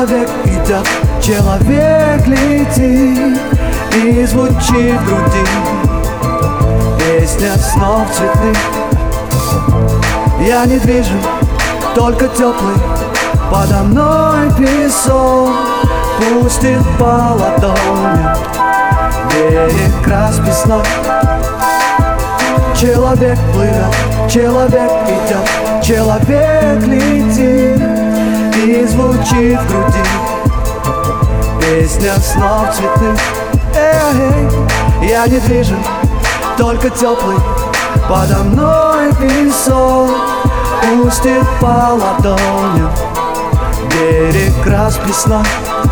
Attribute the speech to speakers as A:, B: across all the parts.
A: Человек идет, человек летит, и звучит в груди песня снов цветных. Я недвижим, только теплый подо мной песок пустит по ладони берег расписной. Человек плывет, человек идет, человек летит, и звучит в груди песня снов цветных. Я недвижим, только теплый подо мной песок пустит по ладони берег расписной.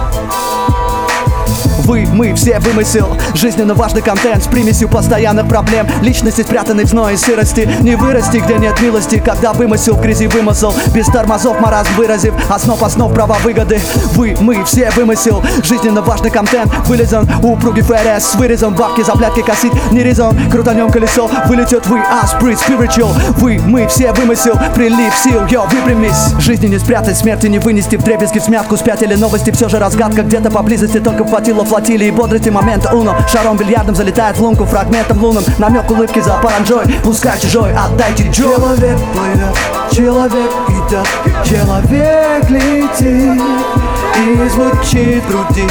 B: Вы, мы, все вымысел, жизненно важный контент с примесью постоянных проблем. Личности спрятаны в зное и сырости. Не вырасти, где нет милости, когда вымысел в грязи вымысел. Без тормозов маразм выразив, основ права выгоды. Вы, мы, все вымысел, жизненно важный контент вылезан у упругий ФРС с вырезом. Бабки за блядки косить не резон. Крутанем колесо, вылетет вы, spirit spiritual. Вы, мы, все вымысел, прилив сил, йо, выпрямись. Жизни не спрятать, смерти не вынести, вдребезги в смятку спятили новости. Все же разгадка где-то поблизости, только хватило флотилии и бодрости момента уно. Шаром бильярдом залетает в лунку, фрагментом лунным. Намек улыбки за паранджой, пускай чужой, отдайте джой.
A: Человек плывет, человек идет, человек летит, и звучит в груди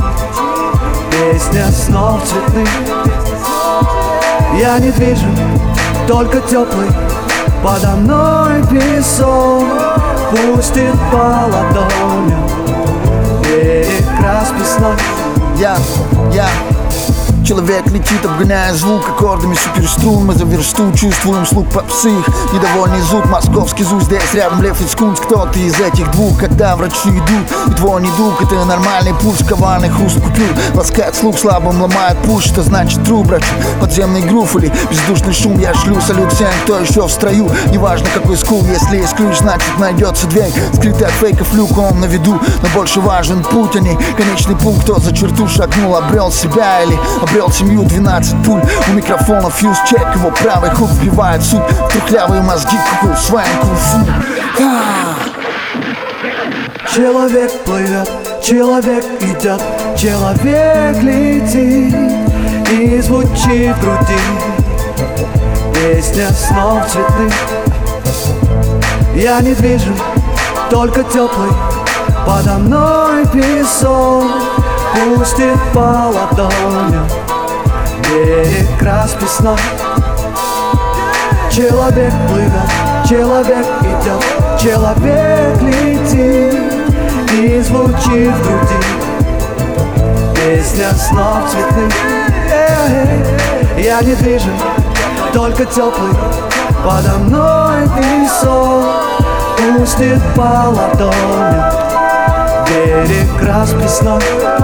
A: песня снов цветных. Я недвижим, только теплый подо мной песок пустит по ладоням берег расписной.
C: Я Человек летит, обгоняя звук аккордами суперструн. Мы за версту чувствуем слух попсы, недовольный зуд, московский зуд. Здесь рядом Лев Ицкунц, кто-то из этих двух. Когда врачи идут, и твой недуг — это нормальный пульс, коварный хруст купюр. Ласкает слух, слабым ломает пульс, что значит тру, брачу. Подземный грув или бездушный шум. Я шлю салют всем, кто еще в строю. Неважно какой скул, если есть ключ, значит найдется дверь. Скрытый от фейков люк, он на виду, но больше важен путь, а не конечный пункт. Кто за черту шагнул, обрел себя или обрел семью. 12 пуль у микрофона, фьюз чек, его правый хук вбивает суд в трухлявые мозги, кукол с вами кунг-фу.
A: Человек плывет, человек идет, человек летит, и звучит в груди песня снов цветных. Я недвижим, только теплый подо мной песок пустит по ладоням берег расписной. Человек плывет, человек идет, человек летит, и звучит в груди песня снов цветных. Я недвижим, только теплый подо мной песок пустит по ладоням берег расписной.